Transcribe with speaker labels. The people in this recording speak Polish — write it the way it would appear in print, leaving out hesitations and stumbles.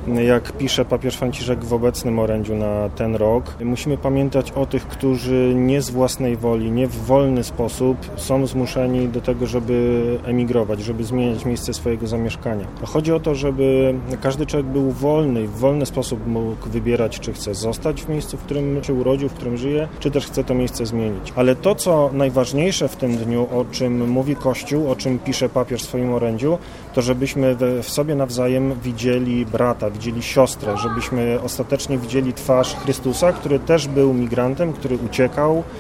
Speaker 1: jak pisze papież Franciszek w obecnym orędziu na ten rok. Musimy pamiętać o tych, którzy nie z własnej woli, nie w wolny sposób są zmuszeni do tego, żeby emigrować, żeby zmieniać miejsce swojego zamieszkania. Chodzi o to, żeby każdy człowiek był wolny i w wolny sposób mógł wybierać, czy chce zostać w miejscu, w którym się urodził, w którym żyje, czy też chce to miejsce zmienić. Ale to, co najważniejsze w tym dniu, o czym mówi Kościół, o czym pisze papież w swoim orędziu, to żebyśmy w sobie nawzajem widzieli brata, widzieli siostrę, żebyśmy ostatecznie widzieli twarz Chrystusa, który też był migrantem, który uciekał,